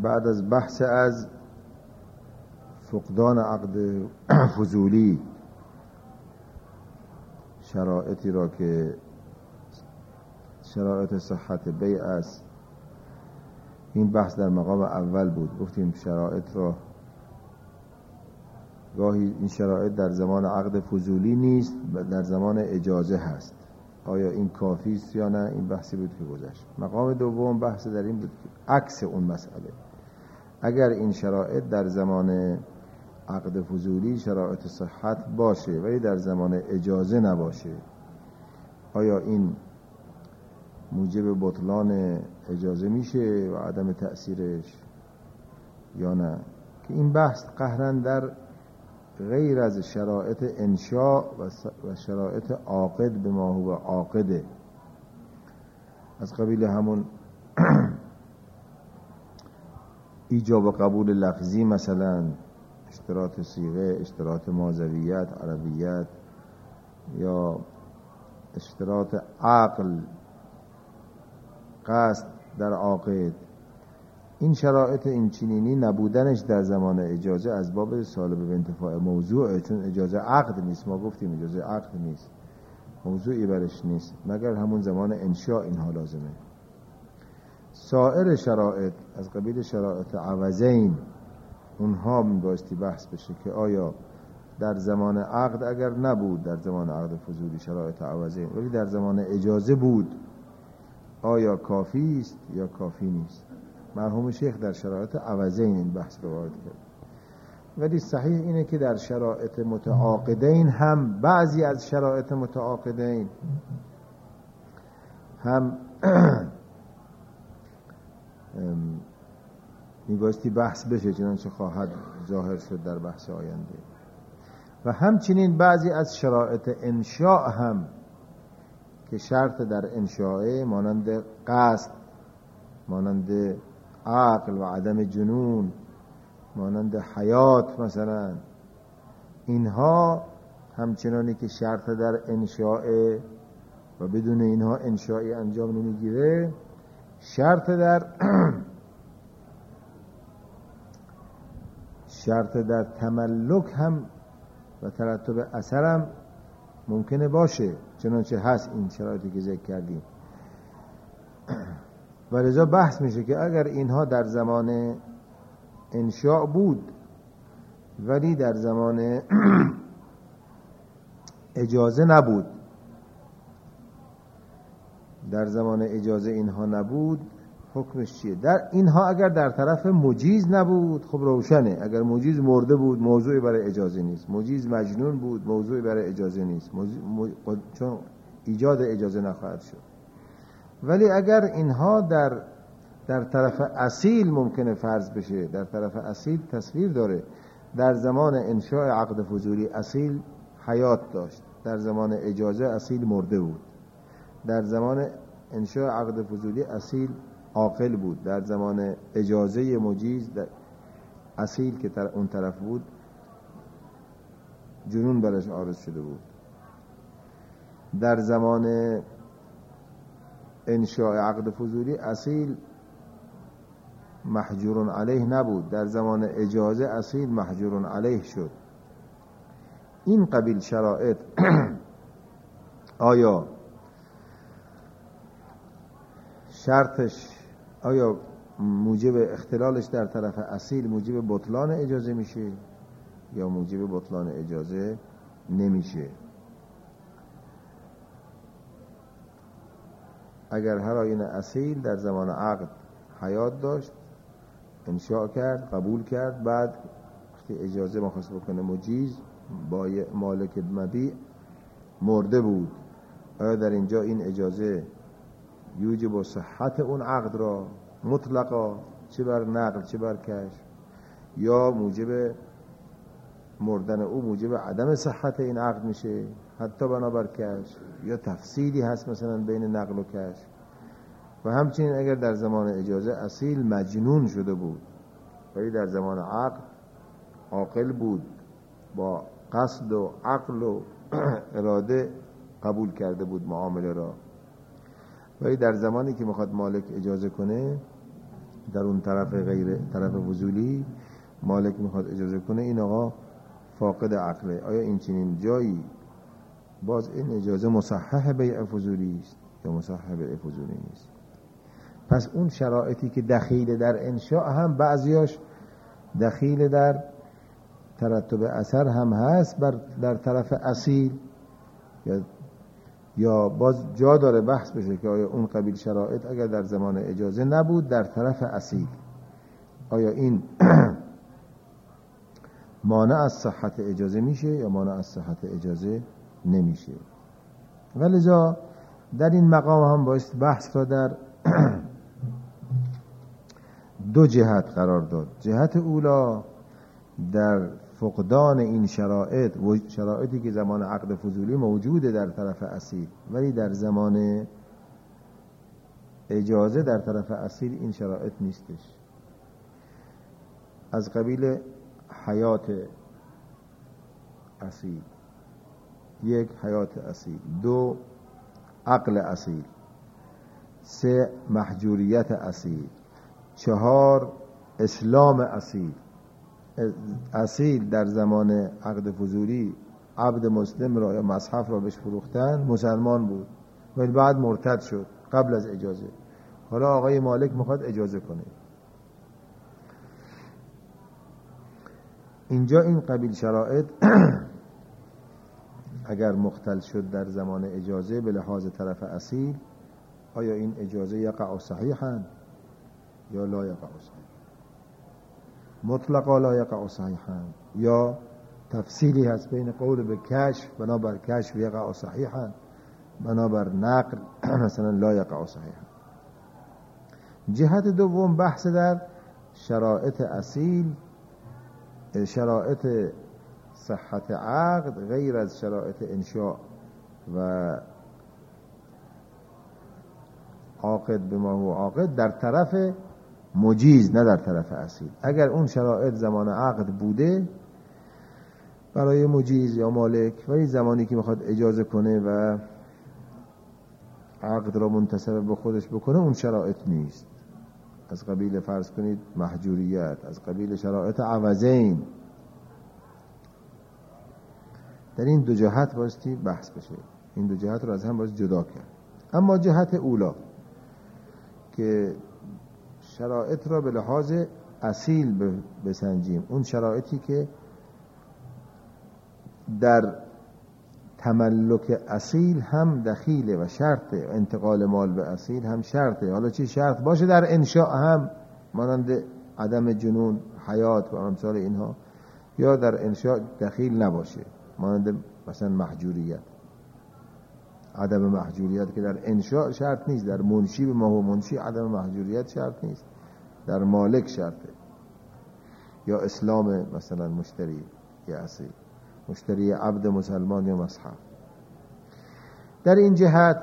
بعد از بحث از فقدان عقد فضولی، شرایطی را که شرایط صحت بیع است، این بحث در مقام اول بود. گفتیم شرایط را گاهی این شرایط در زمان عقد فضولی نیست، در زمان اجازه هست. آیا این کافی است یا نه؟ این بحثی بود که گذشت. مقام دوم بحث در این بود که عکس اون مسئله، اگر این شرایط در زمان عقد فضولی شرایط صحت باشه ولی در زمان اجازه نباشه، آیا این موجب بطلان اجازه میشه و عدم تأثیرش یا نه؟ که این بحث قهرن در غیر از شرایط انشاء و شرایط عاقد به ما هو عاقده، از قبیل همون ایجاب و قبول لفظی، مثلا اشتراط صیغه، اشتراط ماضویت، عربیت، یا اشتراط عقل، قصد در عاقد. این شرایط این چنینی نبودنش در زمان اجازه از باب سالب به انتفاع موضوعه، چون اجازه عقد نیست. ما گفتیم اجازه عقد نیست، موضوعی برش نیست، مگر همون زمان انشاء اینها لازمه. سایر شرایط از قبیل شرایط عوضین، اونها میبایستی بحث بشه که آیا در زمان عقد اگر نبود، در زمان عقد فضولی شرایط عوضین، ولی در زمان اجازه بود، آیا کافی است یا کافی نیست؟ مرحوم شیخ در شرایط عوضین این بحث رو وارد کرد. ولی صحیح اینه که در شرایط متعاقدین هم، بعضی از شرایط متعاقدین هم میبایستی بحث بشه، چنانچه خواهد ظاهر شد در بحث آینده. و همچنین بعضی از شرایط انشاء هم که شرط در انشاء، مانند قصد، مانند عقل و عدم جنون، مانند حیات مثلا، اینها همچنانی که شرط در انشاء و بدون اینها انشائی انجام نمیگیره، شرط در شرط در تملک هم و ترتب اثر هم ممکنه باشه، چنانچه هست این شرایطی که ذکر کردیم. و لذا بحث میشه که اگر اینها در زمان انشاء بود ولی در زمان اجازه نبود، در زمان اجازه اینها نبود، حکمش چیه؟ در اینها اگر در طرف مجیز نبود، خب روشنه. اگر مجیز مرده بود، موضوعی برای اجازه نیست. مجیز مجنون بود، موضوعی برای اجازه نیست، چون ایجاد اجازه نخواهد شد. ولی اگر اینها در طرف اصیل ممکنه فرض بشه، در طرف اصیل تصویر داره، در زمان انشاء عقد فضولی اصیل حیات داشت، در زمان اجازه اصیل مرده بود، در زمان انشاء عقد فضولی اصیل عاقل بود، در زمان اجازه مجیز اصیل که اون طرف بود جنون برش عارض شده بود، در زمان انشاء عقد فضولی اصیل محجور علیه نبود، در زمان اجازه اصیل محجور علیه شد. این قبیل شرایط آیا شرطش، آیا موجب اختلالش در طرف اصیل موجب بطلان اجازه میشه یا موجب بطلان اجازه نمیشه؟ اگر هر آیین اصیل در زمان عقد حیات داشت، انشاء کرد، قبول کرد، بعد وقتی اجازه مخواست بکنه مجیز با مالک مبیع مرده بود، آیا در اینجا این اجازه یوجب صحت اون عقد را مطلقا، چه بر نقل چه بر کشف، یا موجب مردن او موجب عدم صحت این عقد میشه حتی بنابر کشف، یا تفصیلی هست مثلا بین نقل و کشف؟ و همچنین اگر در زمان اجازه اصیل مجنون شده بود ولی در زمان عقد عاقل بود، با قصد و عقل و اراده قبول کرده بود معامله را، ولی در زمانی که میخواد مالک اجازه کنه در اون طرف غیر طرف فضولی مالک میخواد اجازه کنه این آقا فاقد عقله، آیا این چنین جایی باز این اجازه مصحح بیع فضولی است یا مصحح بیع فضولی نیست؟ پس اون شرایطی که دخیل در انشاء هم بعضیاش دخیل در ترتب اثر هم هست در طرف اصیل، یا باز جا داره بحث بشه که آیا اون قبیل شرایط اگر در زمان اجازه نبود در طرف اصیل آیا این مانع از صحت اجازه میشه یا مانع از صحت اجازه نمیشه. ولذا در این مقام هم باید بحث را در دو جهت قرار داد. جهت اولا در فقدان این شرایط و شرایطی که زمان عقد فضولی موجوده در طرف اصیل، ولی در زمان اجازه در طرف اصیل این شرایط نیستش. از قبیل حیات اصیل، یک حیات اصیل، دو عقل اصیل، سه محجوریت اصیل، چهار اسلام اصیل. اصیل در زمان عقد فضولی عبد مسلم را یا مصحف را بهش فروختن، مسلمان بود ولی بعد مرتد شد قبل از اجازه. حالا آقای مالک میخواد اجازه کنه. اینجا این قبیل شرایط اگر مختل شد در زمان اجازه به لحاظ طرف اصیل، آیا این اجازه یقع صحیحا یا لا یقع صحیحا؟ مطلقا لا یقع صحیحا، یا تفصیلی هست بین قول به کشف بنابر کشف یقع صحیحا، بنابر نقل مثلا لا یقع صحیحا. جهت دوم بحث در شرایط اصیل، شرایط صحت عقد غیر از شرایط انشاء و عاقد به ما هو عاقد در طرف مجیز نه در طرف اصیل. اگر اون شرایط زمان عقد بوده برای مجیز یا مالک، ولی زمانی که میخواد اجازه کنه و عقد را منتسب به خودش بکنه اون شرایط نیست. از قبیل فرض کنید محجوریت، از قبیل شرایط عوضین. در این دو جهت بایستی بحث بشه، این دو جهت رو از هم باید جدا کرد. اما جهت اولا که شرایط را به لحاظ اصیل بسنجیم، اون شرایطی که در تملک اصیل هم دخیله و شرطه، انتقال مال به اصیل هم شرطه. حالا چی شرط باشه در انشاء هم مانند عدم جنون، حیات و امثال اینها، یا در انشاء دخیل نباشه مانند مثلا محجوریت، عدم محجوریت که در انشاء شرط نیست، در منشی به ما هو منشی عدم محجوریت شرط نیست، در مالک شرطه. یا اسلام مثلا مشتری یا اصیل، مشتری عبد مسلمان یا مصحف. در این جهت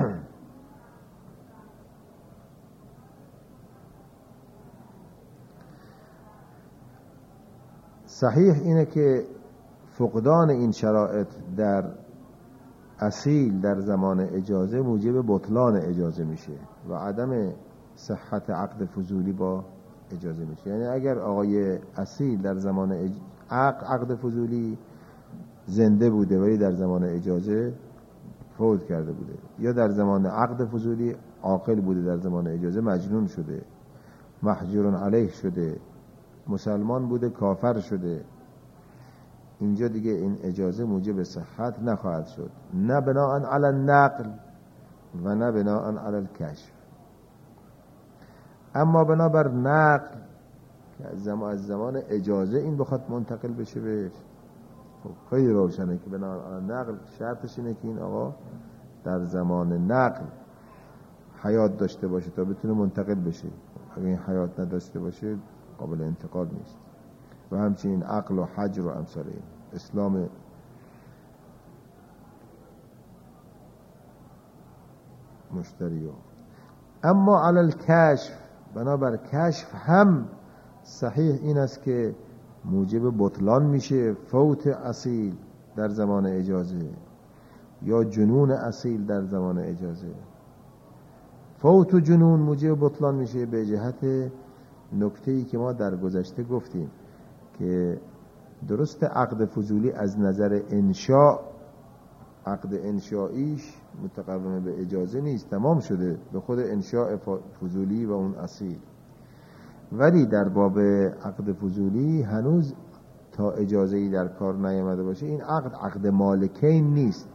صحیح اینه که فقدان این شرایط در اصیل در زمان اجازه موجب بطلان اجازه میشه و عدم صحت عقد فضولی با اجازه میشه. یعنی اگر آقای اصیل در زمان عقد فضولی زنده بوده ولی در زمان اجازه فوت کرده بوده، یا در زمان عقد فضولی عاقل بوده در زمان اجازه مجنون شده، محجور علیه شده، مسلمان بوده کافر شده، اینجا دیگه این اجازه موجب صحت نخواهد شد، نه بناء علی النقل و نه بناء علی الکشف. اما بنابر نقل که از زمان اجازه این بخواد منتقل بشه بهش، خب خیلی روشنه که بناء علی نقل شرطش اینه که این آقا در زمان نقل حیات داشته باشه تا بتونه منتقل بشه. اگه این حیات نداشته باشه قابل انتقال نیست. و همچنین عقل و حجر و امثال این، اسلام مشتری. اما علی الکشف، بنابر کشف هم صحیح این است که موجب بطلان میشه فوت اصیل در زمان اجازه یا جنون اصیل در زمان اجازه. فوت و جنون موجب بطلان میشه به جهت نکته‌ای که ما در گذشته گفتیم که درست عقد فضولی از نظر انشاء عقد انشائیش متقوم به اجازه نیست، تمام شده به خود انشاء فضولی و اون اصیل، ولی در باب عقد فضولی هنوز تا اجازه‌ای در کار نیامده باشه این عقد مالکین نیست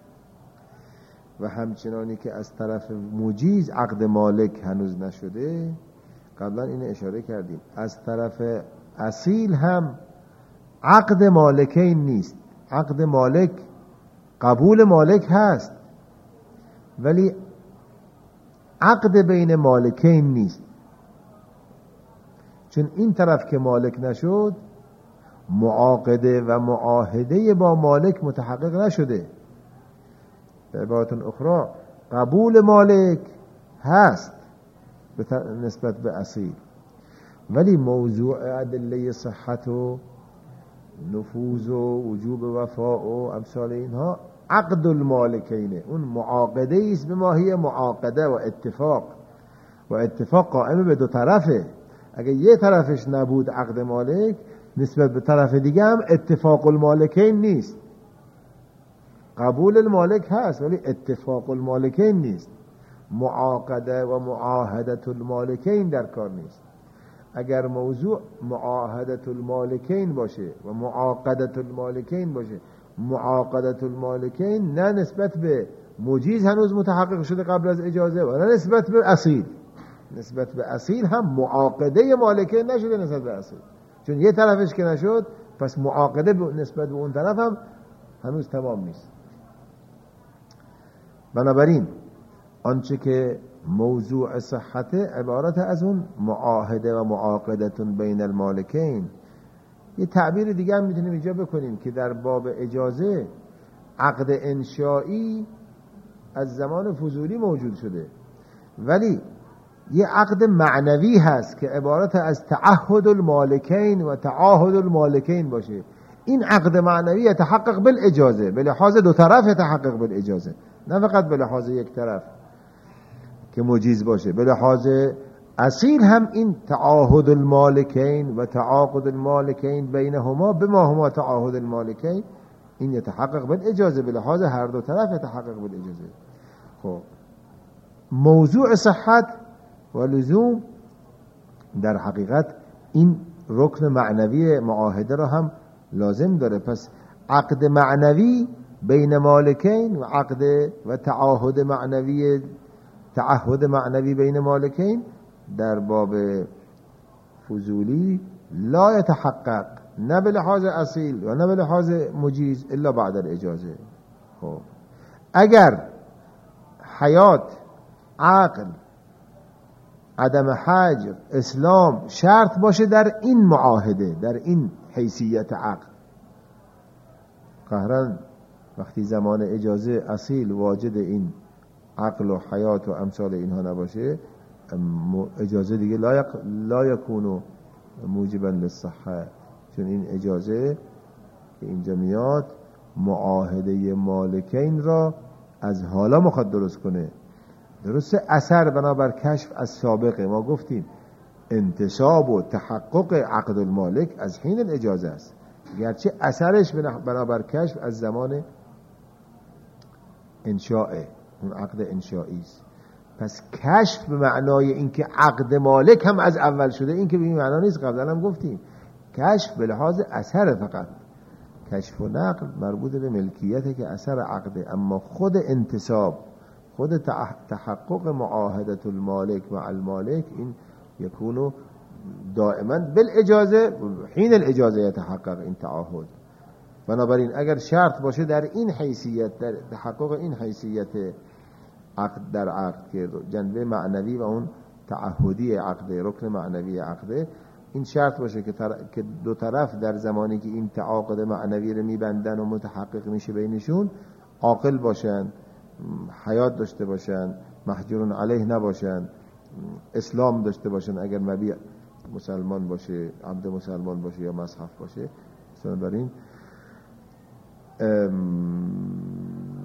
و همچنانی که از طرف مجیز عقد مالک هنوز نشده، قبلا این اشاره کردیم از طرف اصیل هم عقد مالکین نیست. عقد مالک قبول مالک هست ولی عقد بین مالکین نیست، چون این طرف که مالک نشد معاقده و معاهده با مالک متحقق نشده. به عبارت اخرى قبول مالک هست نسبت به اصیل، ولی موضوع ادله صحت و نفوذ و وجوب وفاء و امثال اینها عقد المالکینه، اون معاقده است به ماهی معاقده و اتفاق قائم به دو طرفه. اگه یه طرفش نبود عقد مالک، نسبت به طرف دیگه هم اتفاق المالکین نیست. قبول المالک هست ولی اتفاق المالکین نیست، معاقده و معاهدت المالکین در کار نیست. اگر موضوع معاهدت المالکین باشه و معاقدت المالکین باشه، معاقدت المالکین نه نسبت به مجیز هنوز متحقق شده قبل از اجازه و نه نسبت به اصیل. نسبت به اصیل هم معاقده مالکین نشده نسبت به اصیل، چون یه طرفش که نشد پس معاقده نسبت به اون طرف هم هنوز تمام نیست. بنابراین آنچه که موضوع صحت عبارت از اون معاهده و معاقدتون بین المالکین. یه تعبیر دیگه هم میتونیم اینجا بکنیم که در باب اجازه عقد انشائی از زمان فضولی موجود شده، ولی یه عقد معنوی هست که عبارت از تعهد المالکین و تعاهد المالکین باشه. این عقد معنوی يتحقق بالاجازه، به لحاظ دو طرف يتحقق بالاجازه، نه فقط به لحاظ یک طرف که مجیز باشه. به لحاظ اصیل هم این تعاهد المالکین و تعاقد المالکین بینهما بما هما تعاهد المالکین این يتحقق بالاجازه، به لحاظ هر دو طرف يتحقق بالاجازه. خب موضوع صحت و لزوم در حقیقت این رکن معنوی معاهده را هم لازم داره. پس عقد معنوی بین مالکین و عقد و تعهد معنوی بین مالکین در باب فضولی لا يتحقق، نه به لحاظ اصیل و نه به لحاظ مجیز الا بعد الاجازه. خب اگر حیات، عقل، عدم حجر، اسلام شرط باشه در این معاهده، در این حیثیت عقل، قهرن وقتی زمان اجازه اصیل واجد این عقل و حیات و امثال اینها نباشه، اجازه دیگه لا یکونو موجبا للصحه، چون این اجازه که اینجا میاد معاهده مالکین را از حالا میخواد درست کنه. درست اثر بنابر کشف از سابقه ما گفتیم انتصاب و تحقق عقد المالک از حین الاجازه است، گرچه اثرش بنابر کشف از زمان انشاءه، اون عقد انشائی است. پس کشف به معنای اینکه عقد مالک هم از اول شده، این که به این معنا نیست، قبلا هم گفتیم کشف به لحاظ اثر، فقط کشف و نقل مربوط به ملکیته که اثر عقده، اما خود انتصاب، خود تحقق معاهدت المالک مع المالک این یکونو دائما بالاجازه، حین الاجازه يتحقق این تعاهد. بنابراین اگر شرط باشه در این حیثیت، در تحقق این حیثیت عقد در عقد که جنبه معنوی و اون تعهدی عقد، رکن معنوی عقد، این شرط باشه که دو طرف در زمانی که این تعاقد معنوی رو میبندن و متحقق میشه بینشون عاقل باشن، حیات داشته باشن، محجورن علیه نباشن، اسلام داشته باشن اگر مبیع مسلمان باشه، عبد مسلمان باشه یا مصحف باشه. بنابراین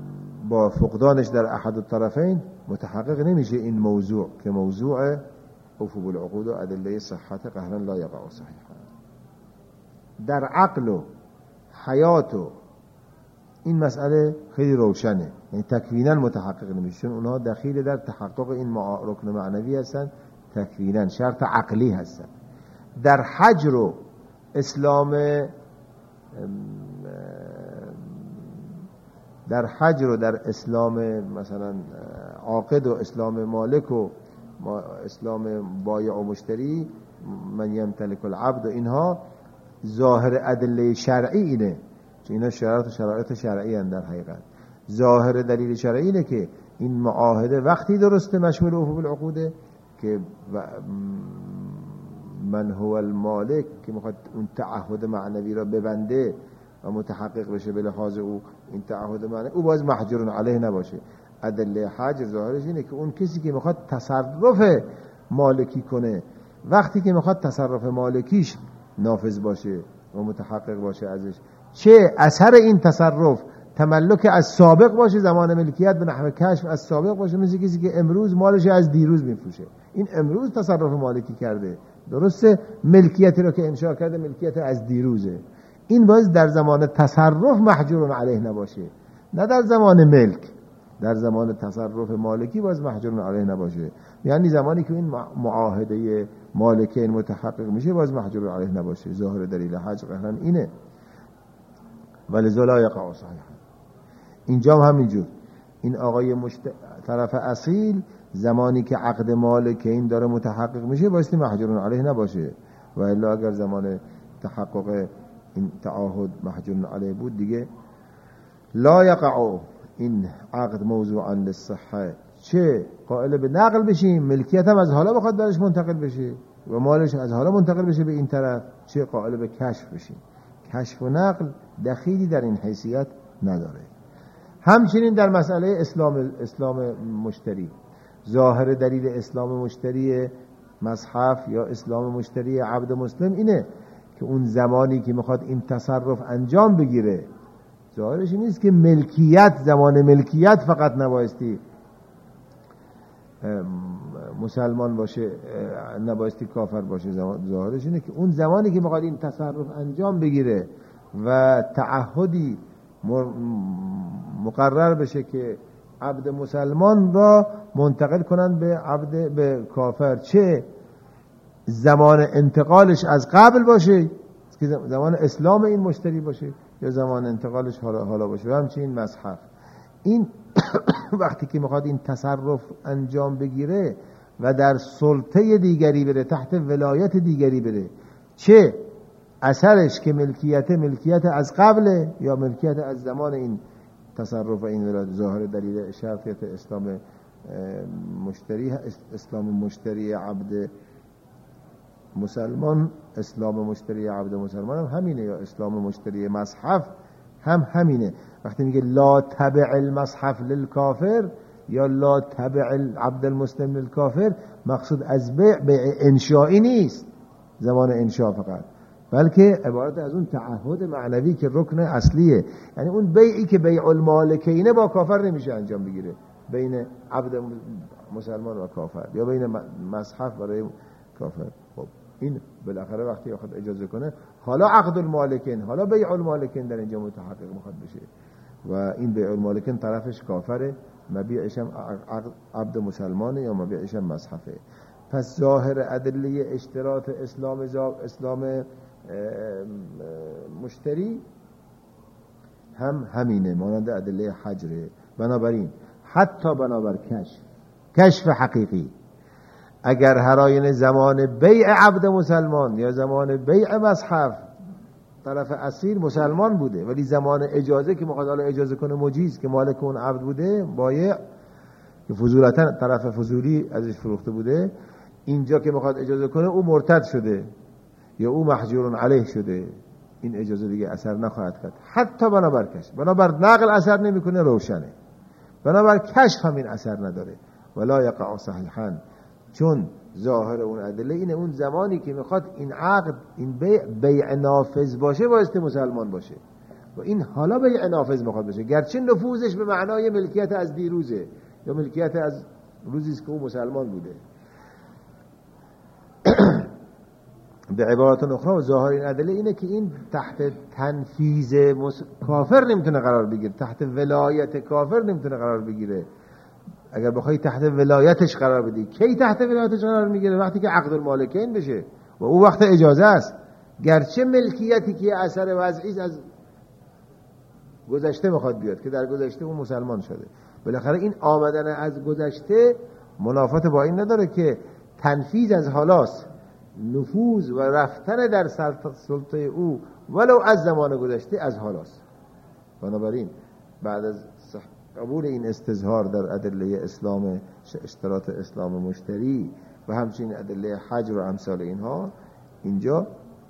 با فقدانش در احد الطرفین متحقق نمیشه این موضوع که موضوع اوفوا بالعقود و ادله صحت قهرا لا یقع صحیحا. در عقل و حیات و این مسئله خیلی روشنه، یعنی تکوینا متحقق نمیشه، چون اونها دخیل در تحقق این رکن معنوی هستن، تکوینا شرط عقلی هستن. در حجر و اسلام، در حجر و در اسلام مثلا عاقد و اسلام مالک و اسلام بایع و مشتری، من یمتلک العبد و اینها ظاهر ادله شرعی اینه، چون اینا شرایط شرعی هستند. در حقیقت ظاهر دلیل شرعی اینه که این معاهده وقتی درسته مشمول اوفوا بالعقوده که من هو المالک که میخواد اون تعهد معنوی را ببنده و متحقق بشه به لحاظ او این تعهد معنوی، او باز محجور علیه نباشه. ادله حجر ظاهرش اینه که اون کسی که میخواد تصرف مالکی کنه، وقتی که میخواد تصرف مالکیش نافذ باشه و متحقق باشه ازش، چه اثر این تصرف تملک از سابق باشه، زمان ملکیت به نحو کشف از سابق باشه، مثل کسی که امروز مالش از دیروز میفروشه، این امروز تصرف مالکی کرده، درسته ملکیتی رو که انشاء کرده ملکیت از دیروزه، این باز در زمان تصرف محجور علیه نباشه، نه در زمان ملک. در زمان تصرف مالکی باز محجور علیه نباشه، یعنی زمانی که این معاهده مالکین متحقق میشه باز محجور علیه نباشه. ظاهر دلیل حجر قهرن اینه، ولذا لا یقع صحیحا. اینجا هم همینجور، این آقای طرف اصیل زمانی که عقد مالکین داره متحقق میشه بایستی محجور علیه نباشه، و الا اگر زمان تحقق این تعاهد محجور علیه بود دیگه لا یقع این عقد موضوعا للصحه، چه قائل به نقل بشیم، ملکیت هم از حالا بخواد درش منتقل بشه و مالش از حالا منتقل بشه به این طرف، چه قائل به کشف بشیم. کشف و نقل دخیلی در این حیثیت نداره. همچنین در مسئله اسلام مشتری، ظاهر دلیل اسلام مشتری مصحف یا اسلام مشتری عبد مسلم اینه که اون زمانی که میخواد این تصرف انجام بگیره، ظاهرش نیست که ملکیت، زمان ملکیت فقط نبایستی مسلمان باشه، نبایستی کافر باشه، ظاهرش اینه که اون زمانی که میخواد این تصرف انجام بگیره و تعهدی مقرر بشه که عبد مسلمان را منتقل کنن به کافر، چه زمان انتقالش از قبل باشه که زمان اسلام این مشتری باشه یا زمان انتقالش حالا باشه. و همچنین مصحف، این وقتی که میخواد این تصرف انجام بگیره و در سلطه دیگری بره، تحت ولایت دیگری بره، چه اثرش که ملکیت از قبل یا ملکیت از زمان این تصرف و این ولایت، ظاهر دلیل شرطیت اسلام مشتری عبد مسلمان، اسلام مشتری عبد مسلمان هم همینه، یا اسلام مشتری مصحف هم همینه. وقتی میگه لا تبع المصحف للکافر یا لا تبع العبد المسلم للکافر، مقصود از بیع انشائی نیست، زمان انشاء فقط، بلکه عبارت از اون تعهد معنوی که رکن اصلیه. یعنی اون بیعی که بیع المالکینه با کافر نمیشه انجام بگیره، بین عبد مسلمان و کافر یا بین مصحف برای کافر. خب این بالاخره وقتی خود اجازه کنه، حالا عقد المالکین، حالا بیع المالکین در اینجا متحقق میخواد بشه و این بیع المالکین طرفش کافره، مبیعش هم عبد مسلمانه یا مبیعش هم مصحفه. پس ظاهر ادله اشتراط اسلام مشتری هم همینه، مانند ادله حجره. بنابراین حتی بنابر کشف حقیقی، اگر هر آینه زمان بیع عبد مسلمان یا زمان بیع مصحف طرف اصیل مسلمان بوده، ولی زمان اجازه که میخواد حالا اجازه کنه مجیز که مالک اون عبد بوده، بایع که فضولتا طرف فضولی ازش فروخته بوده، اینجا که میخواد اجازه کنه او مرتد شده یا او محجور علیه شده، این اجازه دیگه اثر نخواهد کرد. حتی بنابر کشف، بنابر نقل اثر نمیکنه، روشنه. بنابر کشف همین اثر نداره. ولا یقع صحیحا، چون ظاهر اون ادله اینه اون زمانی که میخواد این عقد، این بیع نافذ باشه بایستی مسلمان باشه، و این حالا بیع نافذ میخواد باشه، گرچه نفوذش به معنای ملکیت از دیروزه یا ملکیت از روزی است که او مسلمان بوده. به عبارت اخرى و ظاهر این ادله اینه که این تحت تنفیذ کافر نمیتونه قرار بگیره، تحت ولایت کافر نمیتونه قرار بگیره. اگر بخوای تحت ولایتش قرار بدی، کی تحت ولایتش قرار میگیره؟ وقتی که عقد المالکین بشه و او وقت اجازه است. گرچه ملکیتی که اثر وضعی از گذشته میخواد بیاد که در گذشته اون مسلمان شده، بالاخره این آمدن از گذشته منافات با این نداره که تنفیذ از حالاست، نفوذ و رفتن در سلطه او ولو از زمان گذشته از حالاست. بنابراین بعد از قبول این استظهار در ادله اسلام، اشتراط اسلام مشتری و همچنین ادله حجر و امثال اینها، اینجا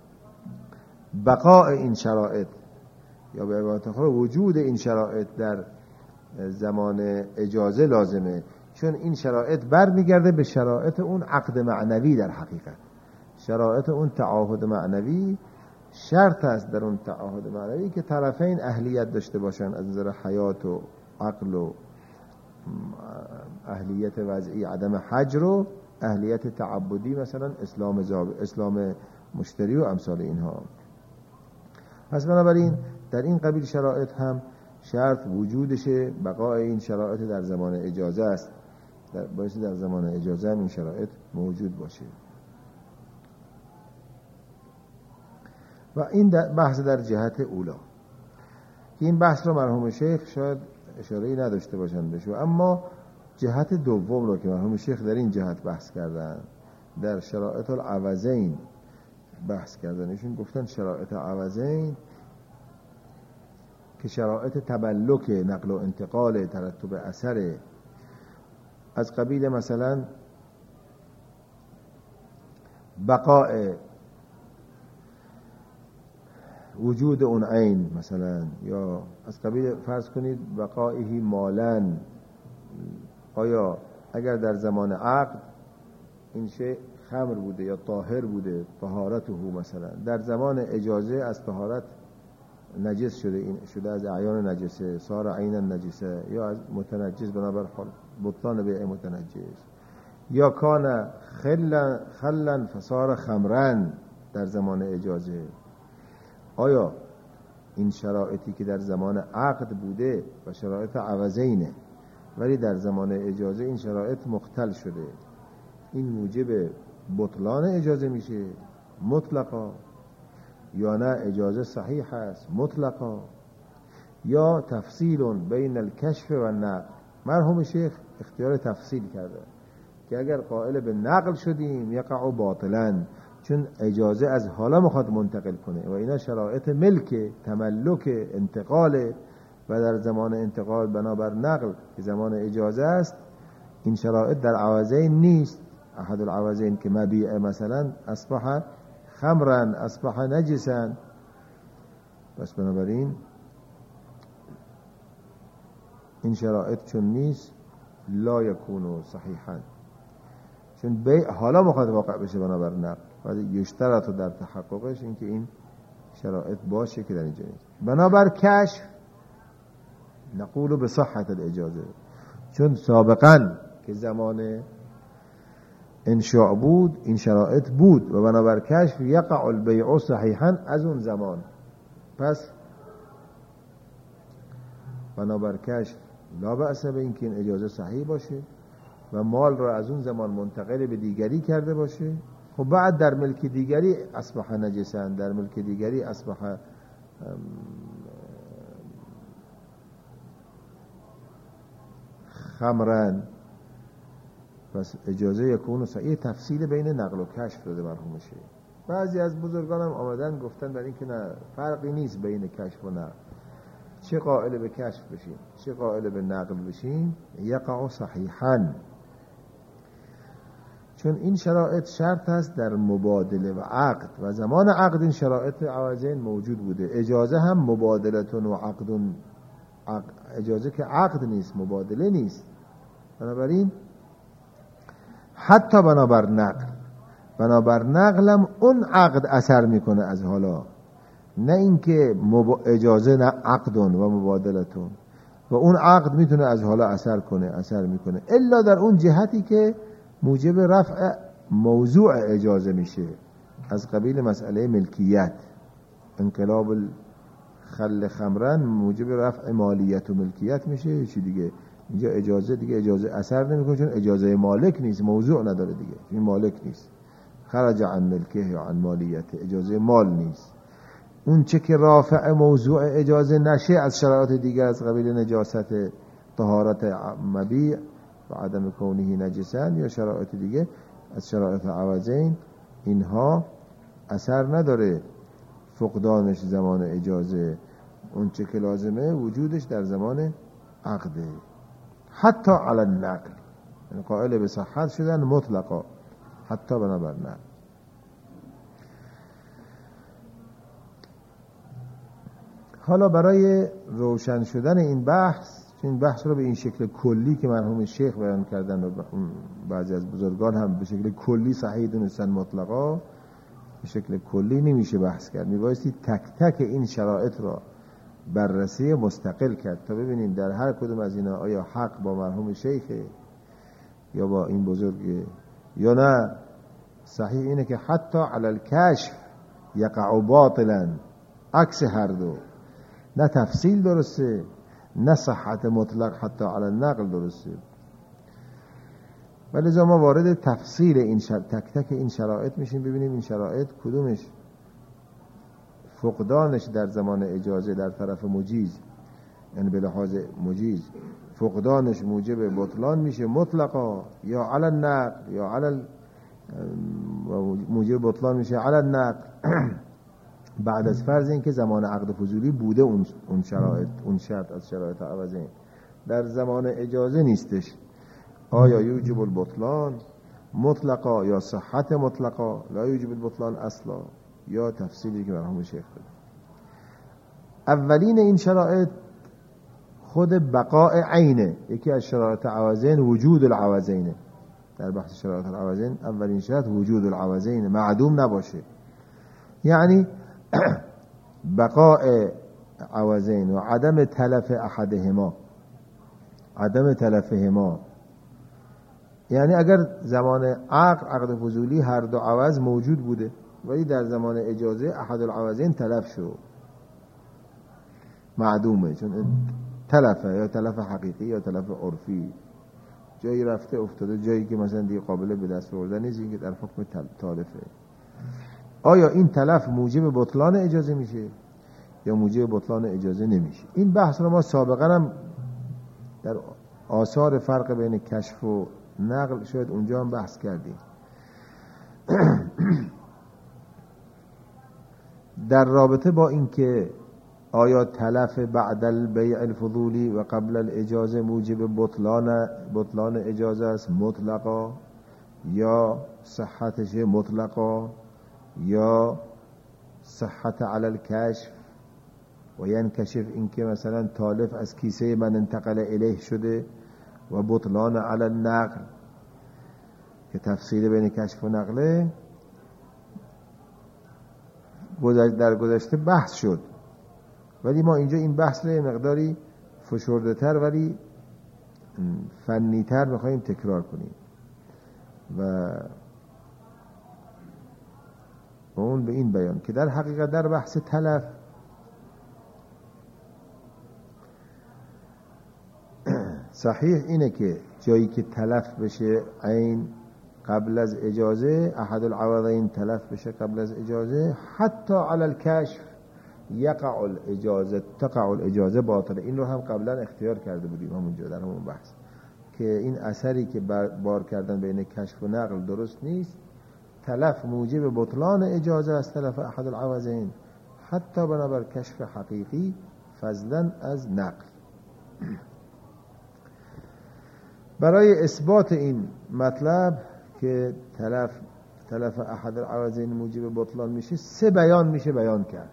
بقاء این شرایط یا به عبارت آخر وجود این شرایط در زمان اجازه لازمه، چون این شرایط برمیگرده به شرایط اون عقد معنوی. در حقیقت شرایط اون تعاهد معنوی شرط است در اون تعاهد معنوی که طرفین اهلیت داشته باشن از نظر حیات و عقل و اهلیت وضعی، عدم حجر و اهلیت تعبدی، مثلا اسلام مشتری و امثال اینها. پس بنابراین در این قبیل شرایط هم شرط وجودشه، بقای این شرایط در زمان اجازه است، باید در زمان اجازه هم این شرایط موجود باشه. و این بحث در جهت اولا که این بحث رو مرحوم شیخ شاید اشاره‌ای نداشته باشن بهش، اما جهت دوم رو که مرحوم شیخ در این جهت بحث کردن، در شرایط العوضین بحث کردن. ایشون گفتن شرایط عوضین که شرایط تبلک، نقل و انتقال، ترتب اثر، از قبیل مثلا بقاء وجود اون عین مثلا، یا از قبیل فرض کنید بقائه مالن. آیا اگر در زمان عقد این شیء خمر بوده یا طاهر بوده، طهارته مثلا، در زمان اجازه از طهارت نجس شده، این شده از اعیان نجسه، صار عینا نجسه، یا از متنجس بنابر بطلان بیع متنجس، یا کان خلا فصار خمرن در زمان اجازه. آیا این شرایطی که در زمان عقد بوده و شرایط عوضینه ولی در زمان اجازه این شرایط مختل شده، این موجب بطلان اجازه میشه مطلقا، یا نه اجازه صحیح است مطلقا، یا تفصیل بین الکشف و النقل. مرحوم شیخ اختیار تفصیل کرده که اگر قائل به نقل شدیم یقع باطلا، چون اجازه از حالا میخواد منتقل کنه و اینا شرایط ملک، تملک، انتقال، و در زمان انتقال بنابر نقل که زمان اجازه است این شرایط در عوضین نیست. احد العوضین که مبیع مثلا اصبح خمرن، اصبح نجسن، بس بنابراین این شرایط چون نیست لا یکونو صحیحا، چون بیع حالا مخاطب واقع بشه بنابر نقل، ولی یشترط در تحققش این که این شرایط باشه که در اینجا نیست. بنابر کشف نقول به صحت الاجازه، چون سابقا که زمان انشاء بود این شرایط بود و بنابر کشف یقع البیع صحیحا از اون زمان. پس بنابر کشف لا بأس به این که این اجازه صحیح باشه و مال را از اون زمان منتقل به دیگری کرده باشه. خب بعد در ملک دیگری اصبح نجسن، در ملک دیگری اصبح خمرن، پس اجازه یکون صحیح. تفصیل بین نقل و کشف داده مرحوم شیخ. بعضی از بزرگان هم آمدن گفتن در این که نه فرقی نیست بین کشف و نقل، چه قائل به کشف بشیم چه قائل به نقل بشیم یقع صحیحا، چون این شرایط شرط است در مبادله و عقد و زمان عقد این شرایط عوضین موجود بوده. اجازه هم مبادلتون و عقدون، اجازه که عقد نیست مبادله نیست. بنابراین حتی بنابر نقل هم اون عقد اثر میکنه از حالا، نه اینکه اجازه نه عقدون و مبادلتون، و اون عقد میتونه از حالا اثر میکنه الا در اون جهتی که موجب رفع موضوع اجازه میشه، از قبیل مسئله ملکیت. انقلاب خل خمرن موجب رفع مالیت و ملکیت میشه. چی دیگه اینجا اجازه دیگه اجازه اثر نمیکنه، چون اجازه مالک نیست، موضوع نداره دیگه، این مالک نیست، خرج عن ملکه یا عن مالیت، اجازه مال نیست. اون چه که رافع موضوع اجازه نشه از شرایط دیگر از قبیل نجاست، طهارت مبیع و عدم کونه نجسن یا شرایط دیگه از شرایط عوضین، اینها اثر نداره فقدانش زمان اجازه. اون چه که لازمه وجودش در زمان عقده. حتی علی النقل، یعنی قائل به صحت شدن مطلقا حتی بنابر نقل. حالا برای روشن شدن این بحث، این بحث رو به این شکل کلی که مرحوم شیخ بیان کردن و بعضی از بزرگان هم به شکل کلی صحیح دونستن مطلقا، به شکل کلی نمیشه بحث کرد، میبایستی تک تک این شرایط را بررسی مستقل کرد تا ببینیم در هر کدوم از اینا آیا حق با مرحوم شیخه یا با این بزرگه یا نه. صحیح اینه که حتی علی الکشف یقع باطلا، عکس هر دو، نه تفصیل درسته نه صحت مطلق حتی علی النقل درسته. ولی ما وارد تفصیل این تک تک این شرایط میشیم، ببینیم این شرایط کدومش فقدانش در زمان اجازه در طرف مجیز، یعنی به لحاظ مجیز فقدانش موجب بطلان میشه مطلقا، یا علی النقل، یا علی موجب بطلان میشه علی النقل بعد از فرض این که زمان عقد فضولی بوده اون شرایط، اون شرط از شرایط عوضین در زمان اجازه نیستش. آیا یوجب البطلان مطلقا یا صحت مطلقا لا یوجب البطلان اصلا، یا تفصیلی که مرحوم شیخ داد. اولین این شرایط خود بقاء عینه، یکی از شرایط عوضین وجود العوضینه. در بحث شرایط العوضین اولین شرط وجود العوضین، معدوم نباشه، یعنی بقاء عوضین و عدم تلف احدهما، عدم تلفهما. یعنی اگر زمان عقد فضولی هر دو عوض موجود بوده ولی در زمان اجازه احد العوضین تلف شد، معدومه، چون تلفه، یا تلف حقیقی یا تلف عرفی، جایی رفته افتاده جایی که مثلا دیگه قابل به دست آوردن نیست، این که در حکم تالفه. آیا این تلف موجب بطلان اجازه میشه یا موجب بطلان اجازه نمیشه؟ این بحث رو ما سابقا هم در آثار فرق بین کشف و نقل شاید اونجا هم بحث کردیم. در رابطه با اینکه آیا تلف بعد البیع الفضولی و قبل الاجازه موجب بطلان اجازه است مطلقا، یا صحتش مطلقا، یا صحت علی الکشف و ینکشف، اینکه مثلا تالف از کیسه من انتقل الیه شده، و بطلان علی النقل که تفصیل بین کشف و نقله در گذشته بحث شد. ولی ما اینجا این بحث رو مقداری فشرده تر ولی فنی تر میخواییم تکرار کنیم و اون به این بیان که در حقیقت در بحث تلف صحیح اینه که جایی که تلف بشه عین قبل از اجازه، احد العوضین تلف بشه قبل از اجازه، حتی علی الکشف تقع الاجازه باطله. این رو هم قبلا اختیار کرده بودیم همونجا در همون بحث که این اثری که بار کردن بین کشف و نقل درست نیست، تلف موجب بطلان اجازه است، تلف احد العوضین، حتی بنابر کشف حقیقی فضلا از نقل. برای اثبات این مطلب که تلف احد العوضین موجب بطلان میشه، سه بیان میشه بیان کرد.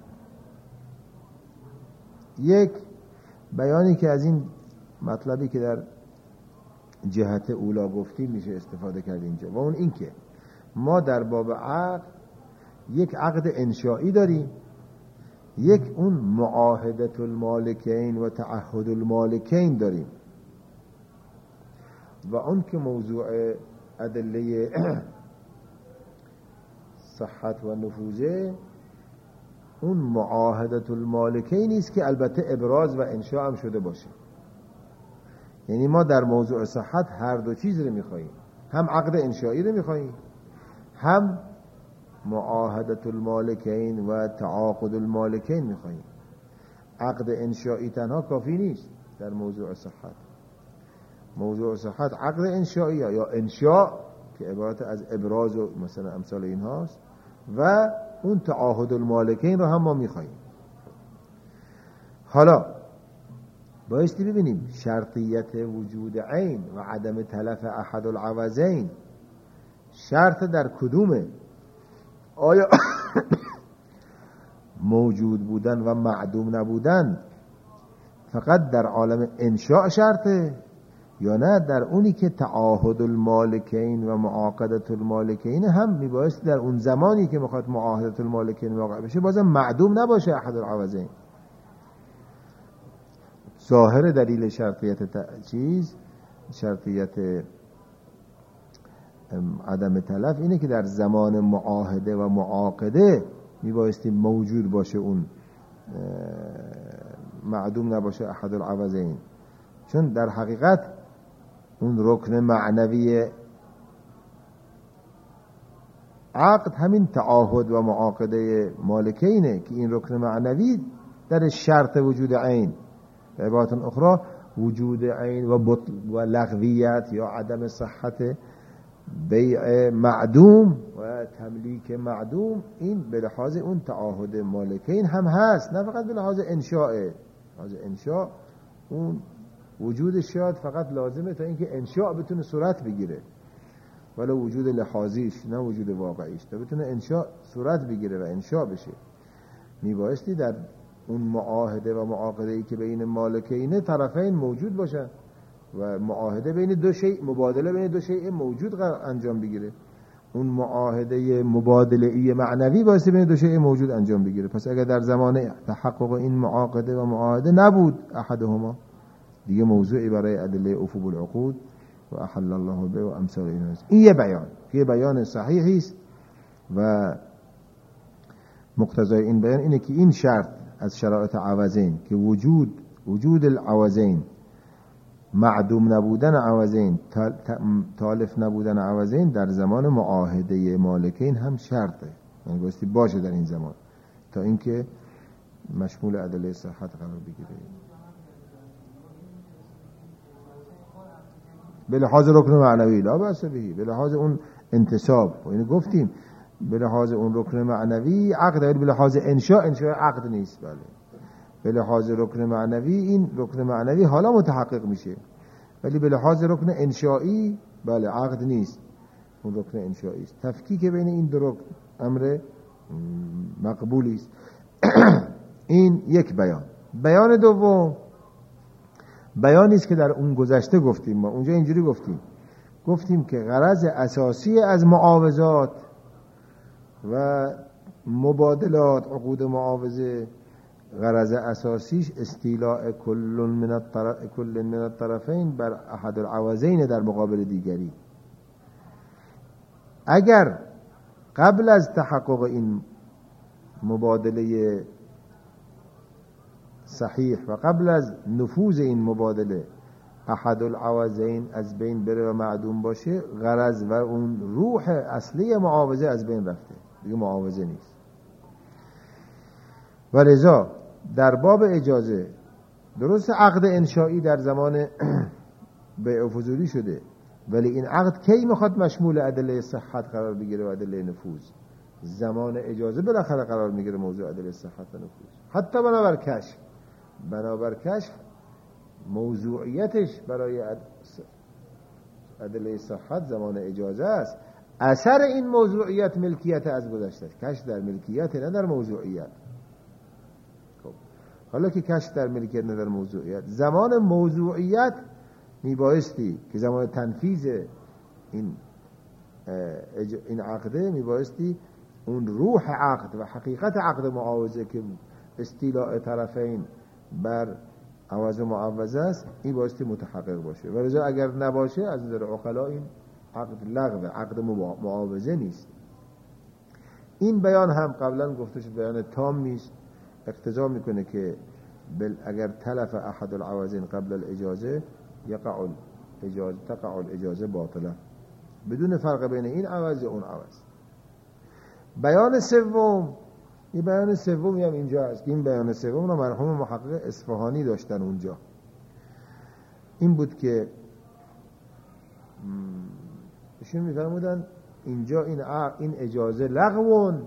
یک بیانی که از این مطلبی که در جهت اولا گفتیم میشه استفاده کرد اینجا، و اون این که ما در باب عقد یک عقد انشائی داریم، یک اون معاهدت المالکین و تعهد المالکین داریم، و اون که موضوع ادله صحت و نفوذه اون معاهدة المالکین نیست که البته ابراز و انشاء هم شده باشه. یعنی ما در موضوع صحت هر دو چیز رو میخواییم، هم عقد انشایی رو میخواییم، هم معاهدة المالکین و تعاقد المالکین میخواییم. عقد انشایی تنها کافی نیست در موضوع صحت. موضوع صحت عقد انشایی یا انشاء که عبارت از ابراز و مثلا امثال این هاست، و اون تعاهد المالکین رو هم ما میخواییم. حالا بایستی ببینیم شرطیت وجود عین و عدم تلف احد العوضین شرط در کدومه؟ آیا موجود بودن و معدوم نبودن فقط در عالم انشاء شرطه، یا نه در اونی که تعاهد المالکین و معاقدت المالکین هم میبایست در اون زمانی که میخواد معاهدت المالکین واقع بشه بازم معدوم نباشه احد العوضین؟ ظاهر دلیل شرطیت شرطیت عدم تلف اینه که در زمان معاهده و معاقده میبایستی موجود باشه، اون معدوم نباشه احد العوضین، چون در حقیقت اون رکن معنوی عقد همین تعاهد و معاقده مالکینه که این رکن معنوی در شرط وجود عین. به عبارت اخرى وجود عین و لغویت یا عدم صحت بیع معدوم و تملیک معدوم این به لحاظ اون تعاهد مالکین هم هست، نه فقط به لحاظ انشاء. لحاظ انشاء اون وجود شاید فقط لازمه تا اینکه انشاء بتونه صورت بگیره، ولی وجود لحاظیش نه وجود واقعیش، تا بتونه انشاء صورت بگیره و انشاء بشه میبایستی در اون معاهده و معاقده‌ای که بین مالکین طرفین موجود باشه و معاهده بین دو شیء، مبادله بین دو شیء موجود انجام بگیره. اون معاهده مبادله‌ای معنوی بایستی بین دو شیء موجود انجام بگیره. پس اگر در زمان تحقق این معاقده و معاهده نبود احدهما، دیگه موضوعی برای ادله افوب العقود و احل الله به و امثال این هست. این یه بیان که بیان صحیحی است و مقتضای این بیان اینه که این شرط از شرایط عوضین که وجود العوضین، معدوم نبودن عوضین، تالف نبودن عوضین در زمان معاهده مالکین هم شرطه، یعنی بایستی باشه در این زمان تا اینکه مشمول ادله صحت قرار بگیره. به لحاظ رکن معنوی لا بأس به، به لحاظ اون انتصاب و اینو گفتیم، به لحاظ اون رکن معنوی عقد، ولی به لحاظ انشاء عقد نیست. بله به لحاظ رکن معنوی این رکن معنوی حالا متحقق میشه، ولی به لحاظ رکن انشایی بله عقد نیست، اون رکن انشایی است. تفکیک بین این دو رکن امر مقبولی است. این یک بیان. بیان دوم بیانی است که در اون گذشته گفتیم، ما اونجا اینجوری گفتیم که غرض اساسی از معاوضات و مبادلات، عقود معاوضه، غرض اساسیش استیلاء کل من الطرفین بر احد العوضین در مقابل دیگری. اگر قبل از تحقق این مبادله صحیح و قبل از نفوذ این مبادله احد العوضین از بین بره و معدوم باشه، غرض و اون روح اصلی معاوضه از بین رفته، دیگه معاوضه نیست. و لذا در باب اجازه درست عقد انشایی در زمان بیع فضولی شده، ولی این عقد کی میخواد مشمول ادله صحت قرار بگیره و ادله نفوذ؟ زمان اجازه بالاخره قرار میگیره موضوع ادله صحت و نفوذ. حتی بنابر کشف موضوعیتش برای ادله صحت زمان اجازه است. اثر این موضوعیت ملکیت از گذشته، کشف در ملکیت نه در موضوعیت. خب حالا که کشف در ملکیت نه در موضوعیت، زمان موضوعیت میبایستی که زمان تنفیذ این عقده میبایستی اون روح عقد و حقیقت عقد معاوضه که استیلاء طرفین بر عوض معوضه است، این بایستی متحقق باشه. ولذا اگر نباشه از نظر عقلا این عقد لغو، عقد معاوضه نیست. این بیان هم قبلا گفته شد بیان تامی است، اقتضا میکنه که اگر تلف احد العوضین قبل الاجازه تقع الاجازه باطله، بدون فرق بین این عوض و اون عوض. بیان سوم، این بیان سومی هم اینجا هست. این بیان سوم رو مرحوم محقق اصفهانی داشتن اونجا. این بود که ایشون میفرمودن اینجا این اجازه لغوون،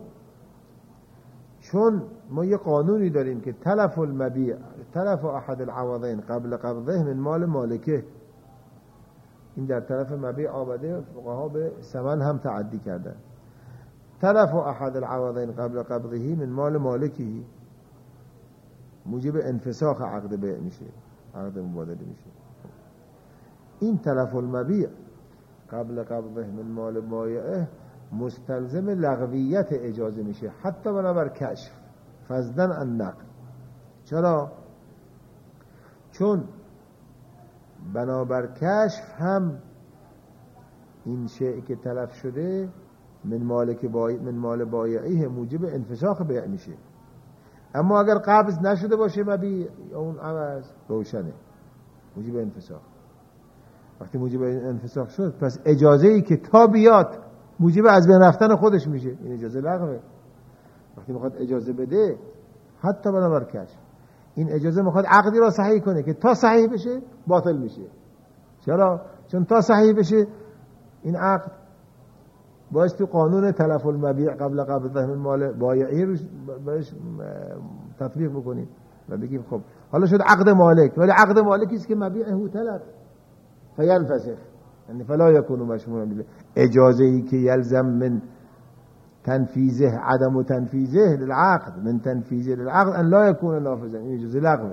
چون ما یه قانونی داریم که تلف المبیع، تلف احد العوضین قبل قبضه من مال مالکه. این در طرف مبیع آمده، فقها به ثمن هم تعدی کردن. تلف احد العوضین قبل قبضه من مال مالکه موجب انفساخ عقد بیع میشه، عقد مبادله میشه. این تلف المبیع قبل قبضه من مال بایعه مستلزم لغویت اجازه میشه، حتی بنابر کشف فضلا عن نقل. چرا؟ چون بنابر کشف هم این شیء که تلف شده من مال بایعه موجب انفساخ بیع میشه. اما اگر قبض نشده باشه مبیع یا اون عوض، روشنه موجب انفساخ. وقتی موجب انفساخ شد، پس اجازه ای که تا بیاد موجب از بین رفتن خودش میشه، این اجازه لغوه. وقتی میخواد اجازه بده حتی بنابر کشف، این اجازه میخواد عقدی را صحیح کنه که تا صحیح بشه باطل میشه. چرا؟ چون تا صحیح بشه این عقد باید تو قانون تلف المبیع قبل قبضه من مال بایعی رو بهش تطبیق بکنیم و بگیم خب حالا شد عقد مالک، ولی عقد مالکی است که مبیعه تلف فینفسخ، یعنی فلا یکون مشمولا به اجازه ای که یلزم من تنفیذه عدم تنفیذه للعقد، من تنفیذه للعقد ان لا یکون نافذا، این اجازه لغوه.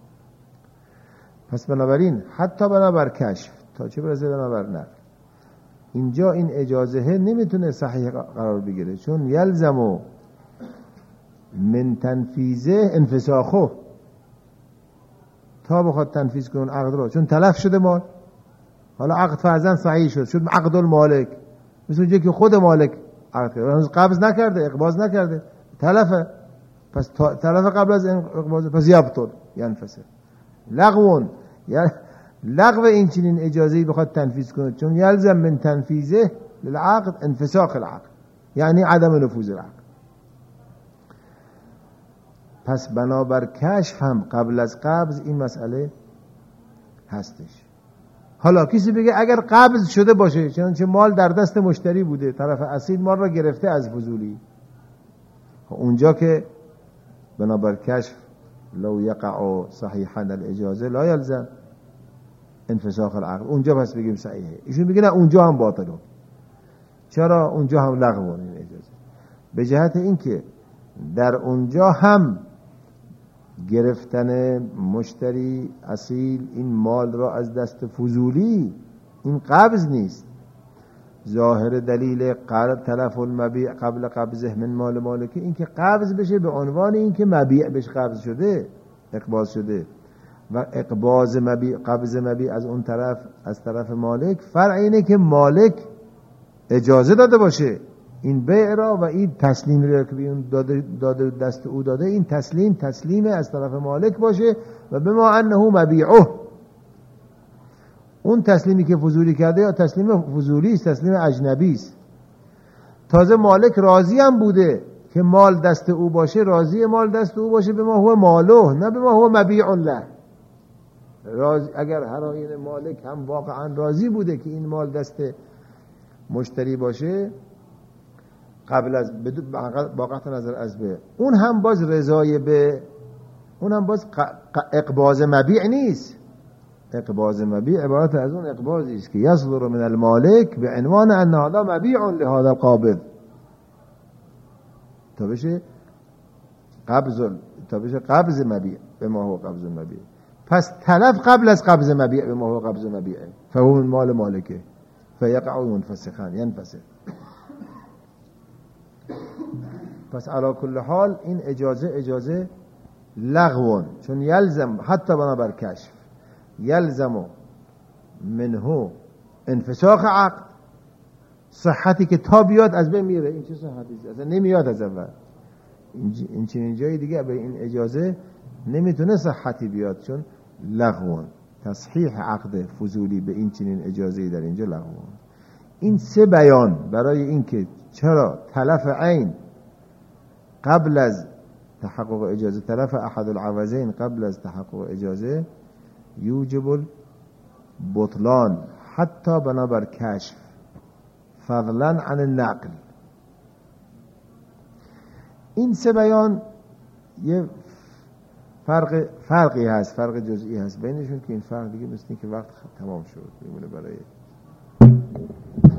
پس بنابراین حتی بنابر کشف تا چه برسه بنابر نقل، اینجا این اجازه نمیتونه صحیح قرار بگیره، چون یلزم من تنفیذه انفساخه، تا بخواد تنفیذ کنه عقد رو، چون تلف شده مال. حالا عقد فرضاً صحیح شد عقد المالک، مثل اونجایی که خود مالک عقد کرده هنوز قبض نکرده، اقباض نکرده، تلفه. پس تلف قبل از اقباض، پس یبطل ینفسخ. لغوون، یعنی لغو این چنین اجازه‌ای بخواد تنفیذ کنه، چون یلزم من تنفیذه للعقد انفساخ العقد، یعنی عدم نفوذ العقد. پس بنابر کشف هم قبل از قبض این مسئله هستش. حالا کسی بگه اگر قبض شده باشه، چنانچه مال در دست مشتری بوده، طرف اصیل مال را گرفته از فضولی، اونجا که بنابر کشف لو یقع صحیحا الاجازه لا یلزم انفساخ العقد، اونجا پس بگیم صحیحه. ایشون میگه نه اونجا هم باطله. چرا؟ اونجا هم لغوه این اجازه، به جهت اینکه در اونجا هم گرفتن مشتری اصیل این مال را از دست فضولی، این قبض نیست. ظاهر دلیل تلف المبیع قبل قبضه من مال مالکه این که قبض بشه به عنوان این که مبیع بهش قبض شده، اقباض شده، و اقباض مبیع، قبض مبیع از اون طرف، از طرف مالک، فرع اینه که مالک اجازه داده باشه این بیع را، و این تسلیم را که اون داده دست او داده، این تسلیم از طرف مالک باشه، و بما انه مبیعه، اون تسلیمی که فضولی کرده یا تسلیم فضولی است، تسلیم اجنبی است. تازه مالک راضی هم بوده که مال دست او باشه، راضی مال دست او باشه بما هو ماله، نه بما هو مبیع له. اگر هر آیین مالک هم واقعا راضی بوده که این مال دست مشتری باشه قبل از با قطع نظر از به، اون هم باز رضای به، اون هم باز اقباض مبیع نیست. اقباض مبیع عبارت از اون اقباضی است که یصدر من المالک به عنوان ان هذا مبیع لهذا القابض، تا بشه قبض مبیع به ما هو قبض مبیع. پس تلف قبل از قبض مبیع به ما هو قبض مبیع، فهو من مال مالکه فیقع منفسخا ینفسخ. پس علی کل حال این اجازه لغوان، چون یلزم حتی بنابر کشف یلزم منه انفساخ عقد، صحتی که تا بیاد از بین میره. این چه صحتی است؟ اصلا نمیاد از اول. این چنین جای دیگه به این اجازه نمیتونه صحتی بیاد، چون لغوان تصحیح عقد فضولی به این چنین اجازه‌ای در اینجا لغوان. این سه بیان برای این که چرا تلف عین قبل از تحقق اجازه، تلف احد العوضین قبل از تحقق اجازه، یوجب البطلان حتی بنابر کشف فضلا عن النقل. این سه بیان یه فرقی هست، فرق جزئی هست بینشون، که این فرق دیگه مثل این که وقت تمام شد میمونه برای